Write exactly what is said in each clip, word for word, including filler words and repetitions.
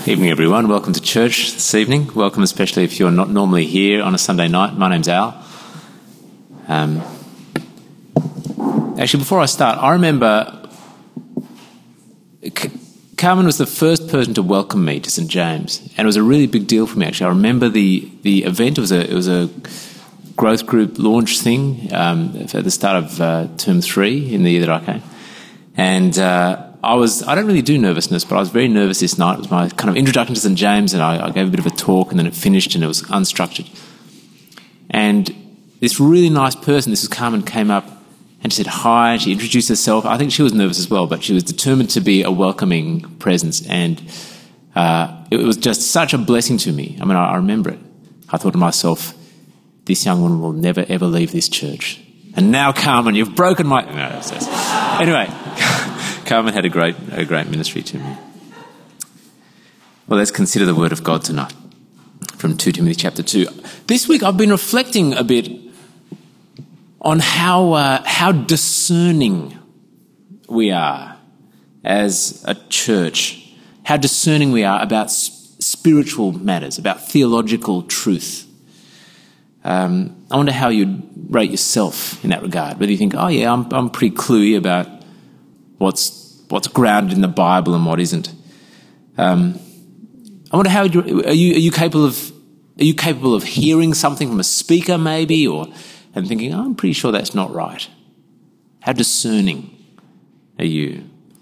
Evening, everyone. Welcome to church this evening. Welcome, especially if you're not normally here on a Sunday night. My name's Al. Um, actually, before I start, I remember C- Carmen was the first person to welcome me to St James, and it was a really big deal for me. Actually, I remember the the event. It was a it was a growth group launch thing um, at the start of uh, term three in the year that I came, and. Uh, I was, I don't really do nervousness, but I was very nervous this night. It was my kind of introduction to St James, and I, I gave a bit of a talk, and then it finished, and it was unstructured. And this really nice person, this is Carmen, came up and she said hi, she introduced herself. I think she was nervous as well, but she was determined to be a welcoming presence, and uh, it was just such a blessing to me. I mean, I, I remember it. I thought to myself, this young woman will never, ever leave this church. And now, Carmen, you've broken my... No, it's just... Anyway... Carmen had a great, a great ministry to me. Well, let's consider the Word of God tonight from Second Timothy chapter two. This week I've been reflecting a bit on how uh, how discerning we are as a church, how discerning we are about s- spiritual matters, about theological truth. Um, I wonder how you'd rate yourself in that regard. Whether you think, oh yeah, I'm I'm pretty cluey about what's what's grounded in the Bible and what isn't. Um, I wonder how you, are you are you capable of are you capable of hearing something from a speaker maybe, or and thinking, oh, I'm pretty sure that's not right. How discerning are you?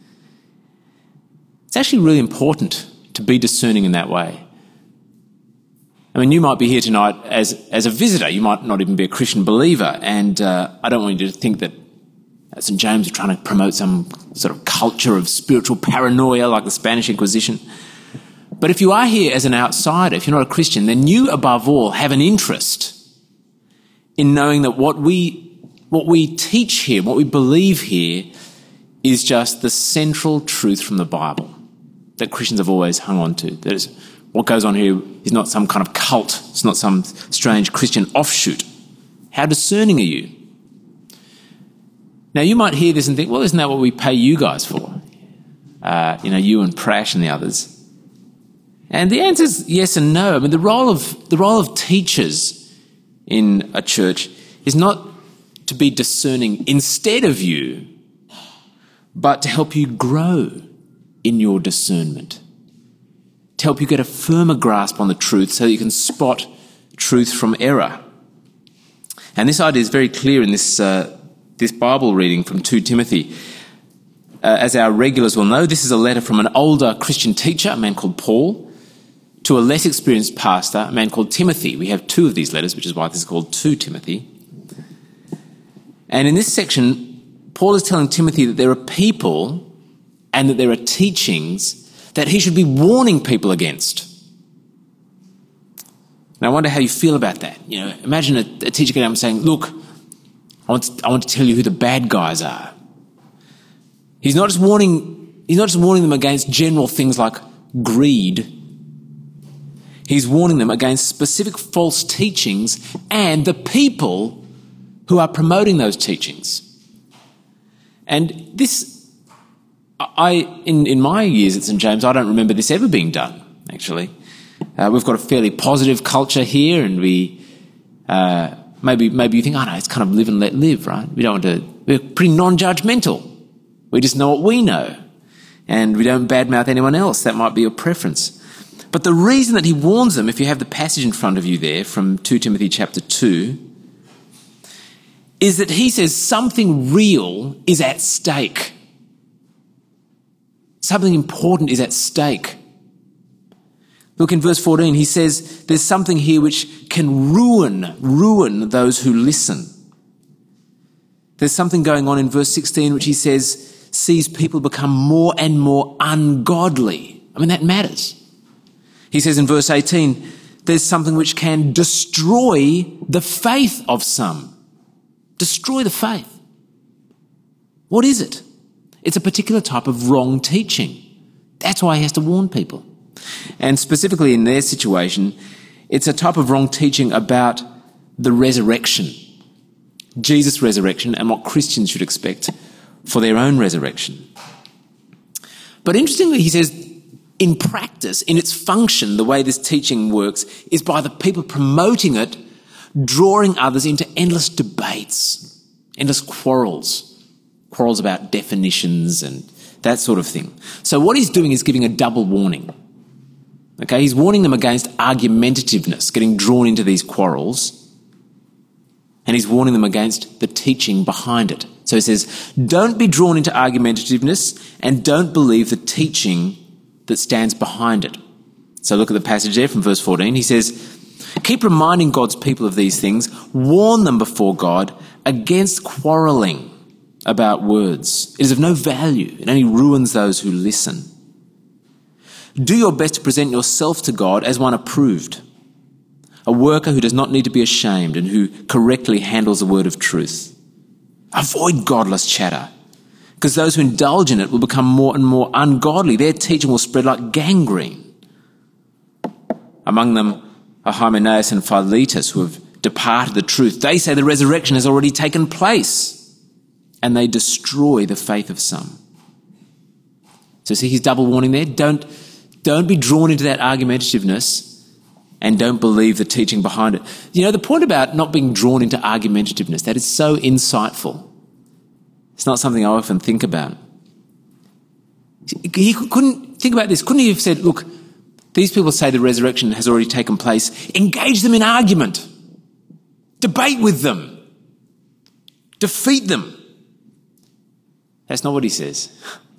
It's actually really important to be discerning in that way. I mean, you might be here tonight as as a visitor. You might not even be a Christian believer, and uh, I don't want you to think that at St James are trying to promote some sort of culture of spiritual paranoia like the Spanish Inquisition. But if you are here as an outsider, if you're not a Christian, then you above all have an interest in knowing that what we what we teach here, what we believe here, is just the central truth from the Bible that Christians have always hung on to. That is, what goes on here is not some kind of cult. It's not some strange Christian offshoot. How discerning are you? Now, you might hear this and think, well, isn't that what we pay you guys for? Uh, you know, you and Prash and the others. And the answer is yes and no. I mean, the role of the role of teachers in a church is not to be discerning instead of you, but to help you grow in your discernment, to help you get a firmer grasp on the truth so that you can spot truth from error. And this idea is very clear in this uh, this Bible reading from Second Timothy. Uh, as our regulars will know, this is a letter from an older Christian teacher, a man called Paul, to a less experienced pastor, a man called Timothy. We have two of these letters, which is why this is called Second Timothy. And in this section, Paul is telling Timothy that there are people and that there are teachings that he should be warning people against. Now, I wonder how you feel about that. You know, imagine a, a teacher getting up and saying, look, I want, to, I want to tell you who the bad guys are. He's not just warning, he's not just warning them against general things like greed. He's warning them against specific false teachings and the people who are promoting those teachings. And this, I, in, in my years at St James, I don't remember this ever being done, actually. Uh, we've got a fairly positive culture here, and we, uh, Maybe maybe you think, oh no, it's kind of live and let live, right? We don't want to, we're pretty non-judgmental. We just know what we know. And we don't badmouth anyone else. That might be your preference. But the reason that he warns them, if you have the passage in front of you there from Second Timothy chapter two, is that he says something real is at stake. Something important is at stake. Look in verse fourteen, he says there's something here which can ruin, ruin those who listen. There's something going on in verse sixteen which he says sees people become more and more ungodly. I mean, that matters. He says in verse eighteen, there's something which can destroy the faith of some. Destroy the faith. What is it? It's a particular type of wrong teaching. That's why he has to warn people. And specifically in their situation, it's a type of wrong teaching about the resurrection, Jesus' resurrection, and what Christians should expect for their own resurrection. But interestingly, he says in practice, in its function, the way this teaching works is by the people promoting it, drawing others into endless debates, endless quarrels, quarrels about definitions and that sort of thing. So what he's doing is giving a double warning. Okay, he's warning them against argumentativeness, getting drawn into these quarrels, and he's warning them against the teaching behind it. So he says, don't be drawn into argumentativeness and don't believe the teaching that stands behind it. So look at the passage there from verse fourteen. He says, keep reminding God's people of these things, warn them before God against quarrelling about words. It is of no value. It only ruins those who listen. Do your best to present yourself to God as one approved, a worker who does not need to be ashamed and who correctly handles the word of truth. Avoid godless chatter, because those who indulge in it will become more and more ungodly. Their teaching will spread like gangrene. Among them are Hymenaeus and Philetus, who have departed the truth. They say the resurrection has already taken place, and they destroy the faith of some. So see his double warning there? Don't, don't be drawn into that argumentativeness and don't believe the teaching behind it. You know, the point about not being drawn into argumentativeness, that is so insightful. It's not something I often think about. He couldn't, think about this, couldn't he have said, look, these people say the resurrection has already taken place. Engage them in argument. Debate with them. Defeat them. That's not what he says.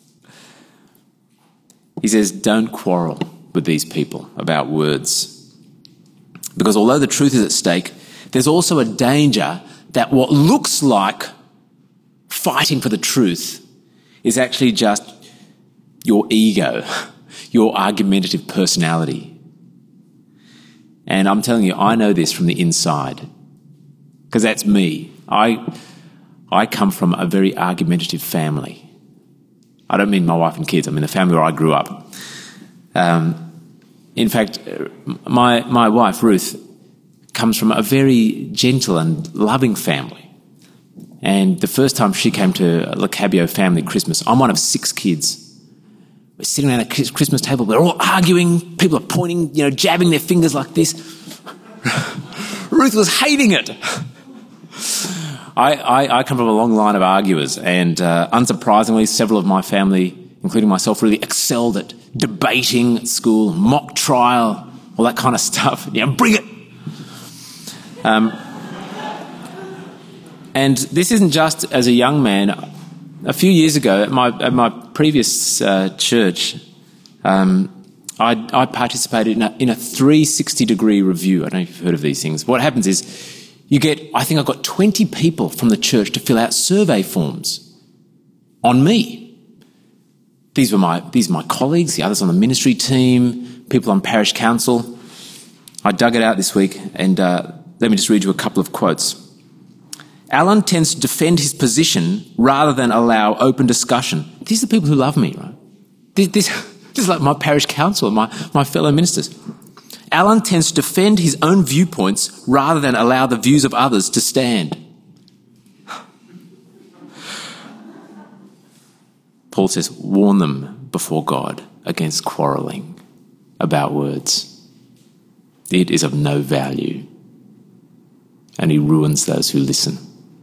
He says, don't quarrel with these people about words. Because although the truth is at stake, there's also a danger that what looks like fighting for the truth is actually just your ego, your argumentative personality. And I'm telling you, I know this from the inside, because that's me. I, I come from a very argumentative family. I don't mean my wife and kids, I mean the family where I grew up. Um, In fact, my my wife, Ruth, comes from a very gentle and loving family. And the first time she came to a Le Cabio family Christmas, I'm one of six kids. We're sitting around a Christmas table, we're all arguing, people are pointing, you know, jabbing their fingers like this. Ruth was hating it. I, I, I come from a long line of arguers, and uh, unsurprisingly, several of my family, including myself, really excelled at debating at school, mock trial, all that kind of stuff. Yeah, bring it. Um, and this isn't just as a young man. A few years ago, at my at my previous uh, church, um, I, I participated in a, in a three sixty degree review. I don't know if you've heard of these things. What happens is you get, I think I got twenty people from the church to fill out survey forms on me. These were my these are my colleagues, the others on the ministry team, people on parish council. I dug it out this week, and uh, let me just read you a couple of quotes. Alan tends to defend his position rather than allow open discussion. These are the people who love me, right? This, this, this is like my parish council, my, my fellow ministers. Alan tends to defend his own viewpoints rather than allow the views of others to stand. Paul says, warn them before God against quarrelling about words. It is of no value, and he ruins those who listen.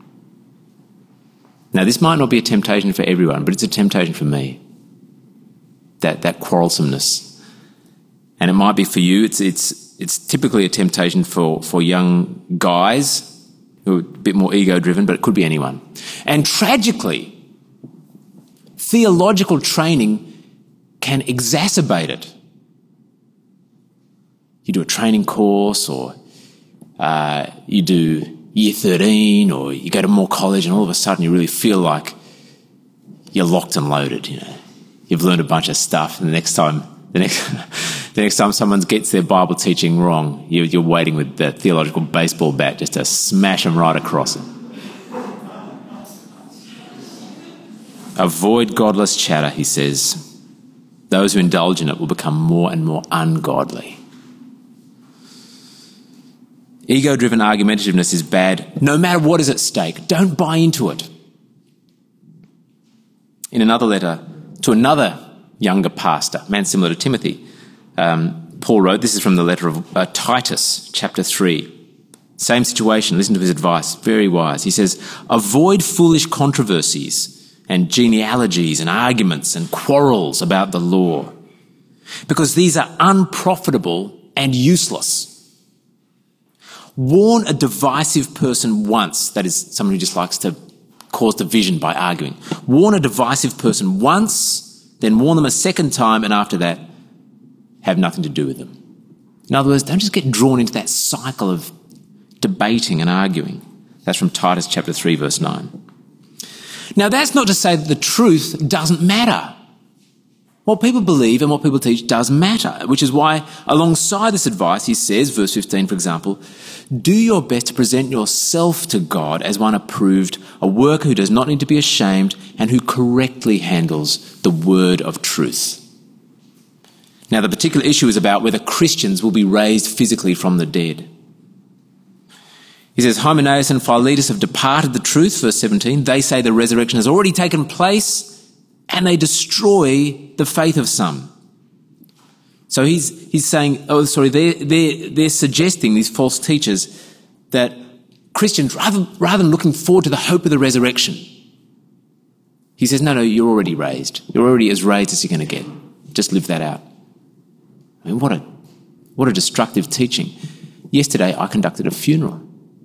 Now, this might not be a temptation for everyone, but it's a temptation for me, that, that quarrelsomeness. And it might be for you. It's, it's, it's typically a temptation for, for young guys who are a bit more ego-driven, but it could be anyone. And tragically, theological training can exacerbate it. You do a training course, or uh, you do year thirteen, or you go to more college, and all of a sudden you really feel like you're locked and loaded. You know, you've learned a bunch of stuff, and the next time, the next, the next time someone gets their Bible teaching wrong, you're, you're waiting with the theological baseball bat just to smash them right across it. Avoid godless chatter, he says. Those who indulge in it will become more and more ungodly. Ego-driven argumentativeness is bad, no matter what is at stake. Don't buy into it. In another letter to another younger pastor, man similar to Timothy. Um, Paul wrote, this is from the letter of uh, Titus, chapter three. Same situation, listen to his advice, very wise. He says, avoid foolish controversies and genealogies and arguments and quarrels about the law, because these are unprofitable and useless. Warn a divisive person once, that is someone who just likes to cause division by arguing. Warn a divisive person once, then warn them a second time, and after that, have nothing to do with them. In other words, don't just get drawn into that cycle of debating and arguing. That's from Titus chapter three, verse nine. Now, that's not to say that the truth doesn't matter. What people believe and what people teach does matter, which is why, alongside this advice, he says, verse fifteen, for example, do your best to present yourself to God as one approved, a worker who does not need to be ashamed and who correctly handles the word of truth. Now, the particular issue is about whether Christians will be raised physically from the dead. He says, Hymenaeus and Philetus have departed the truth, verse seventeen. They say the resurrection has already taken place, and they destroy the faith of some. So he's he's saying, oh, sorry, they're, they're, they're suggesting, these false teachers, that Christians, rather, rather than looking forward to the hope of the resurrection, he says, no, no, you're already raised. You're already as raised as you're going to get. Just live that out. I mean, what a, what a destructive teaching. Yesterday, I conducted a funeral.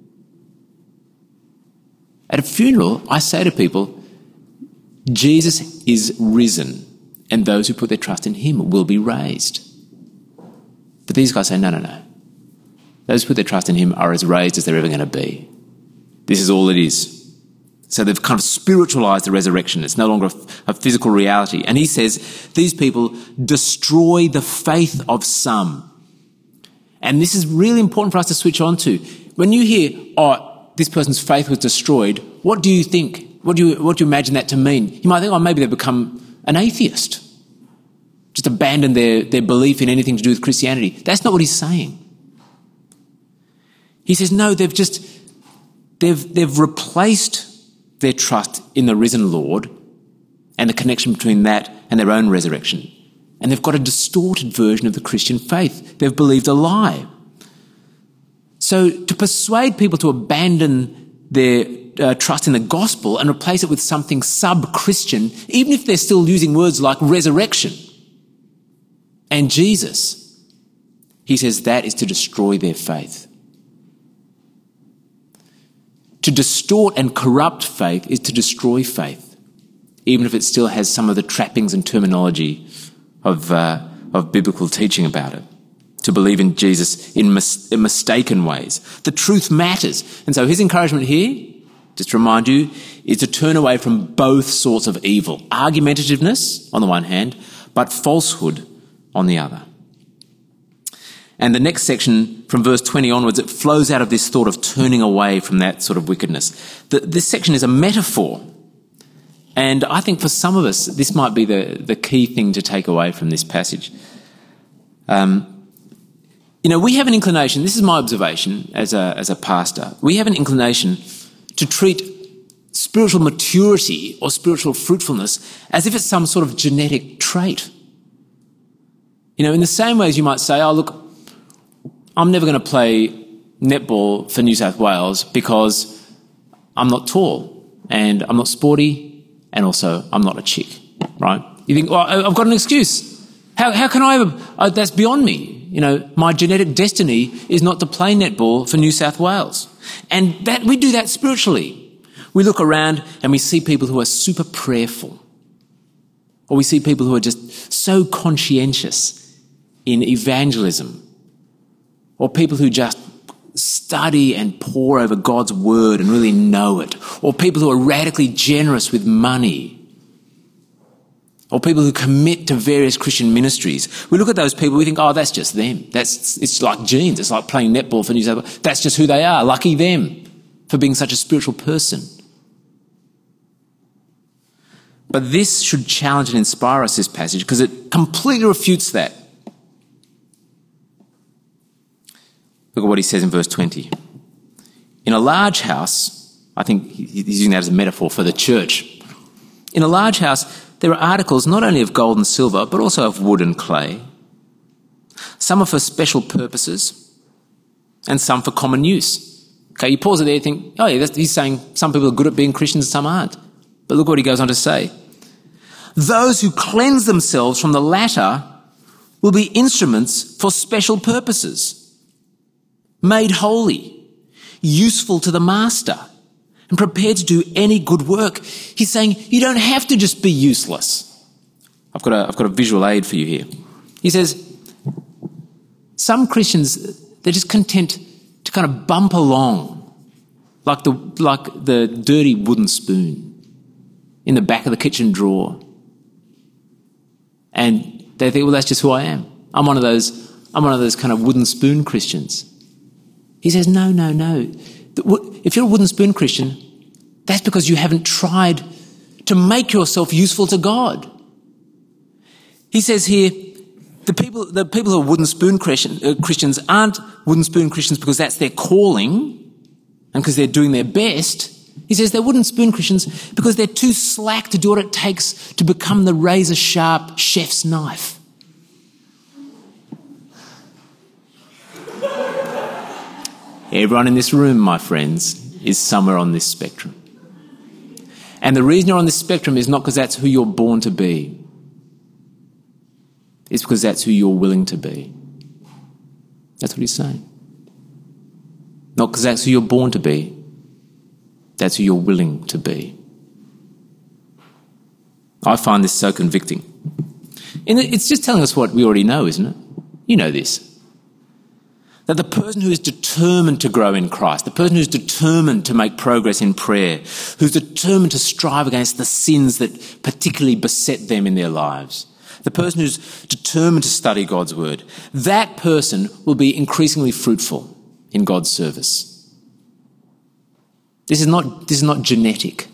At a funeral, I say to people, Jesus is risen, and those who put their trust in him will be raised. But these guys say, no, no, no. Those who put their trust in him are as raised as they're ever going to be. This is all it is. So they've kind of spiritualized the resurrection. It's no longer a physical reality. And he says these people destroy the faith of some. And this is really important for us to switch on to. When you hear, oh, this person's faith was destroyed, what do you think? What do you, what do you imagine that to mean? You might think, oh, maybe they've become an atheist. Just abandoned their, their belief in anything to do with Christianity. That's not what he's saying. He says, no, they've just, they've, they've replaced their trust in the risen Lord and the connection between that and their own resurrection. And they've got a distorted version of the Christian faith. They've believed a lie. So to persuade people to abandon their uh, trust in the gospel and replace it with something sub-Christian, even if they're still using words like resurrection and Jesus, he says that is to destroy their faith. To distort and corrupt faith is to destroy faith, even if it still has some of the trappings and terminology of, uh, of biblical teaching about it. To believe in Jesus in, mis- in mistaken ways. The truth matters. And so his encouragement here, just to remind you, is to turn away from both sorts of evil. Argumentativeness on the one hand, but falsehood on the other. And the next section, from verse twenty onwards, it flows out of this thought of turning away from that sort of wickedness. The, this section is a metaphor. And I think for some of us, this might be the, the key thing to take away from this passage. Um, You know, we have an inclination, this is my observation as a, as a pastor, we have an inclination to treat spiritual maturity or spiritual fruitfulness as if it's some sort of genetic trait. You know, in the same way as you might say, oh, look, I'm never going to play netball for New South Wales because I'm not tall and I'm not sporty and also I'm not a chick, right? You think, well, I've got an excuse. How, how can I ever, uh, that's beyond me. You know, my genetic destiny is not to play netball for New South Wales. And that we do that spiritually. We look around and we see people who are super prayerful. Or we see people who are just so conscientious in evangelism. Or people who just study and pore over God's word and really know it. Or people who are radically generous with money. Or people who commit to various Christian ministries. We look at those people, we think, oh, that's just them. That's, it's like genes. It's like playing netball for New South Wales. That's just who they are. Lucky them for being such a spiritual person. But this should challenge and inspire us, this passage, because it completely refutes that. Look at what he says in verse twenty. In a large house, I think he's using that as a metaphor for the church. In a large house, there are articles not only of gold and silver, but also of wood and clay. Some are for special purposes, and some for common use. Okay, you pause it there and think, oh yeah, that's, he's saying some people are good at being Christians and some aren't. But look what he goes on to say. Those who cleanse themselves from the latter will be instruments for special purposes, made holy, useful to the master, and prepared to do any good work. He's saying you don't have to just be useless. I've got a, I've got a visual aid for you here. He says, some Christians, they're just content to kind of bump along like the, like the dirty wooden spoon in the back of the kitchen drawer. And they think, well, that's just who I am. I'm one of those, I'm one of those kind of wooden spoon Christians. He says, no, no, no. If you're a wooden spoon Christian, that's because you haven't tried to make yourself useful to God. He says here, the people, the people who are wooden spoon Christian, uh, Christians aren't wooden spoon Christians because that's their calling and because they're doing their best. He says they're wooden spoon Christians because they're too slack to do what it takes to become the razor-sharp chef's knife. Everyone in this room, my friends, is somewhere on this spectrum. And the reason you're on this spectrum is not because that's who you're born to be. It's because that's who you're willing to be. That's what he's saying. Not because that's who you're born to be. That's who you're willing to be. I find this so convicting. And it's just telling us what we already know, isn't it? You know this. That the person who is determined to grow in Christ, the person who's determined to make progress in prayer, who's determined to strive against the sins that particularly beset them in their lives, the person who's determined to study God's word, that person will be increasingly fruitful in God's service. This is not, this is not genetic.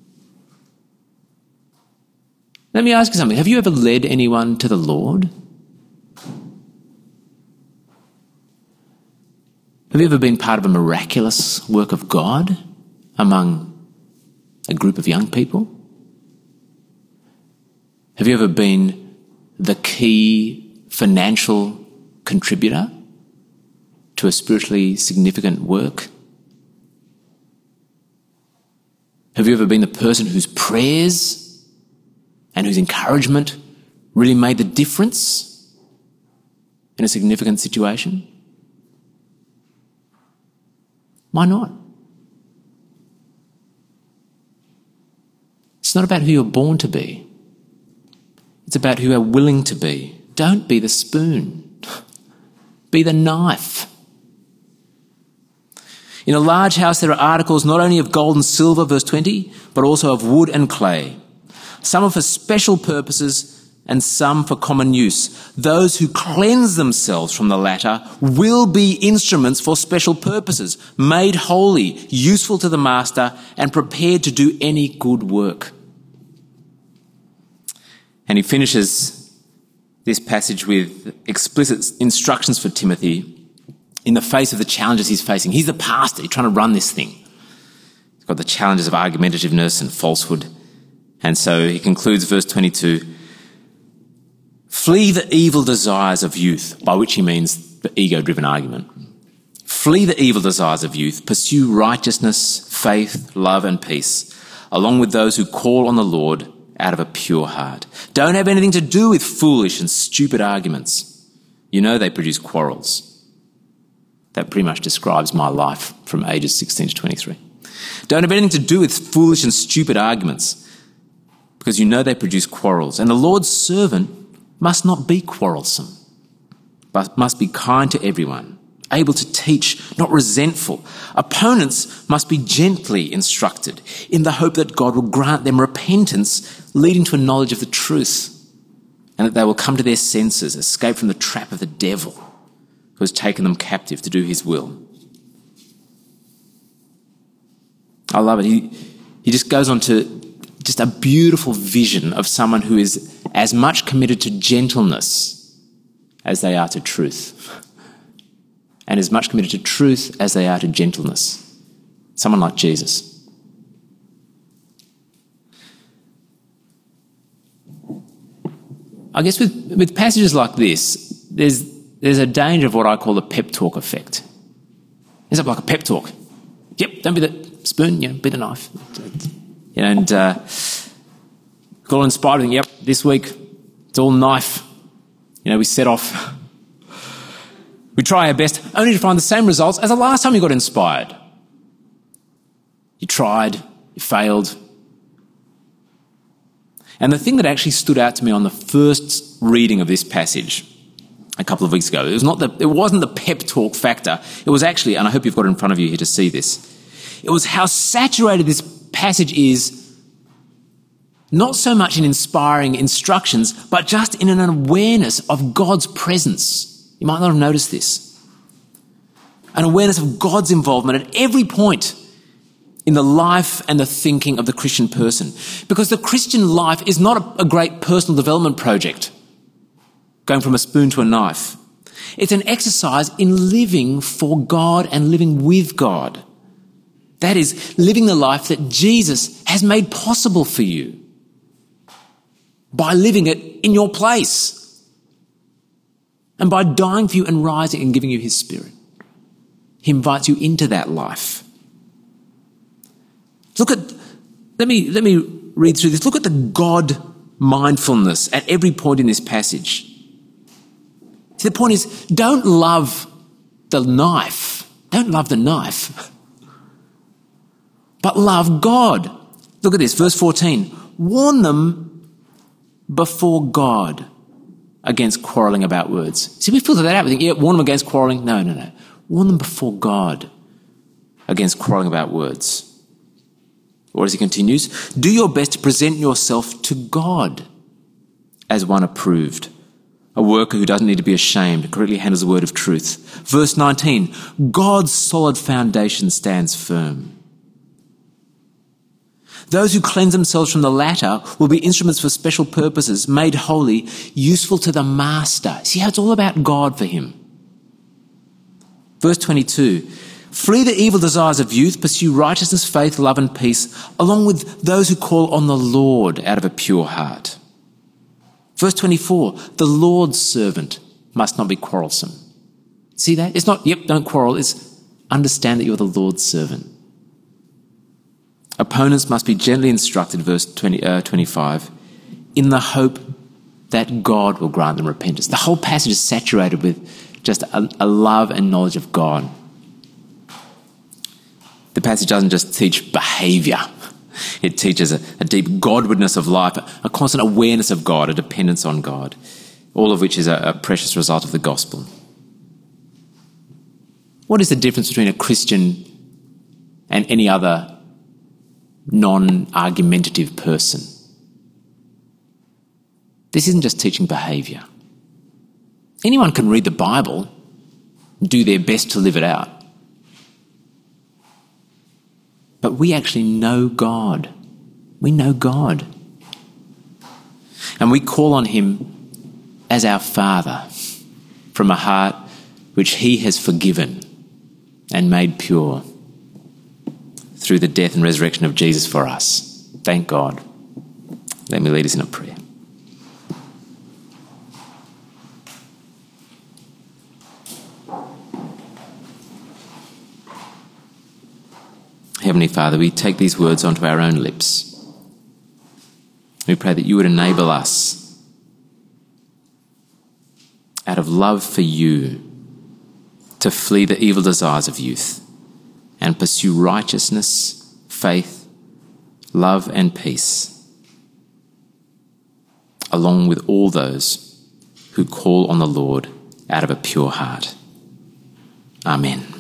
Let me ask you something. Have you ever led anyone to the Lord? Have you ever been part of a miraculous work of God among a group of young people? Have you ever been the key financial contributor to a spiritually significant work? Have you ever been the person whose prayers and whose encouragement really made the difference in a significant situation? Why not? It's not about who you're born to be. It's about who you're willing to be. Don't be the spoon. Be the knife. In a large house there are articles not only of gold and silver, verse twenty, but also of wood and clay. Some are for special purposes and some for common use. Those who cleanse themselves from the latter will be instruments for special purposes, made holy, useful to the master, and prepared to do any good work. And he finishes this passage with explicit instructions for Timothy in the face of the challenges he's facing. He's the pastor, he's trying to run this thing. He's got the challenges of argumentativeness and falsehood. And so he concludes verse twenty-two, flee the evil desires of youth, by which he means the ego-driven argument. Flee the evil desires of youth, pursue righteousness, faith, love and peace, along with those who call on the Lord out of a pure heart. Don't have anything to do with foolish and stupid arguments. You know they produce quarrels. That pretty much describes my life from ages sixteen to twenty-three. Don't have anything to do with foolish and stupid arguments, because you know they produce quarrels. And the Lord's servant must not be quarrelsome, but must be kind to everyone, able to teach, not resentful. Opponents must be gently instructed in the hope that God will grant them repentance leading to a knowledge of the truth, and that they will come to their senses, escape from the trap of the devil who has taken them captive to do his will. I love it. He, he just goes on to just a beautiful vision of someone who is as much committed to gentleness as they are to truth, and as much committed to truth as they are to gentleness. Someone like Jesus. I guess with, with passages like this, there's there's a danger of what I call the pep talk effect. It's like a pep talk. Yep, don't be the spoon, you know, be the knife. You know, and uh, got all inspired with, yep, this week it's all knife. You know, we set off. We try our best, only to find the same results as the last time you got inspired. You tried, you failed. And the thing that actually stood out to me on the first reading of this passage a couple of weeks ago, it was not the, it wasn't the pep talk factor. It was actually, and I hope you've got it in front of you here to see this, it was how saturated this passage is, not so much in inspiring instructions, but just in an awareness of God's presence. You might not have noticed this. An awareness of God's involvement at every point in the life and the thinking of the Christian person. Because the Christian life is not a, a great personal development project, going from a spoon to a knife. It's an exercise in living for God and living with God. That is, living the life that Jesus has made possible for you by living it in your place and by dying for you and rising and giving you his Spirit. He invites you into that life. Look at, let me, let me read through this. Look at the God mindfulness at every point in this passage. See, the point is, don't love the knife. Don't love the knife. But love God. Look at this, verse fourteen. Warn them before God against quarrelling about words. See, we filter that out. We think, yeah, warn them against quarrelling. No, no, no. Warn them before God against quarrelling about words. Or as he continues, do your best to present yourself to God as one approved, a worker who doesn't need to be ashamed, correctly handles the word of truth. Verse nineteen, God's solid foundation stands firm. Those who cleanse themselves from the latter will be instruments for special purposes, made holy, useful to the master. See how it's all about God for him. Verse twenty-two, flee the evil desires of youth, pursue righteousness, faith, love and peace, along with those who call on the Lord out of a pure heart. Verse twenty-four, the Lord's servant must not be quarrelsome. See that? It's not, yep, don't quarrel. It's understand that you're the Lord's servant. Opponents must be gently instructed, verse twenty, uh, twenty-five, in the hope that God will grant them repentance. The whole passage is saturated with just a, a love and knowledge of God. The passage doesn't just teach behaviour. It teaches a, a deep Godwardness of life, a constant awareness of God, a dependence on God, all of which is a, a precious result of the gospel. What is the difference between a Christian and any other non-argumentative person? This isn't just teaching behaviour. Anyone can read the Bible, do their best to live it out. But we actually know God. We know God. And we call on him as our Father from a heart which he has forgiven and made pure through the death and resurrection of Jesus for us. Thank God. Let me lead us in a prayer. Heavenly Father, we take these words onto our own lips. We pray that you would enable us, out of love for you, to flee the evil desires of youth and pursue righteousness, faith, love and peace, along with all those who call on the Lord out of a pure heart. Amen.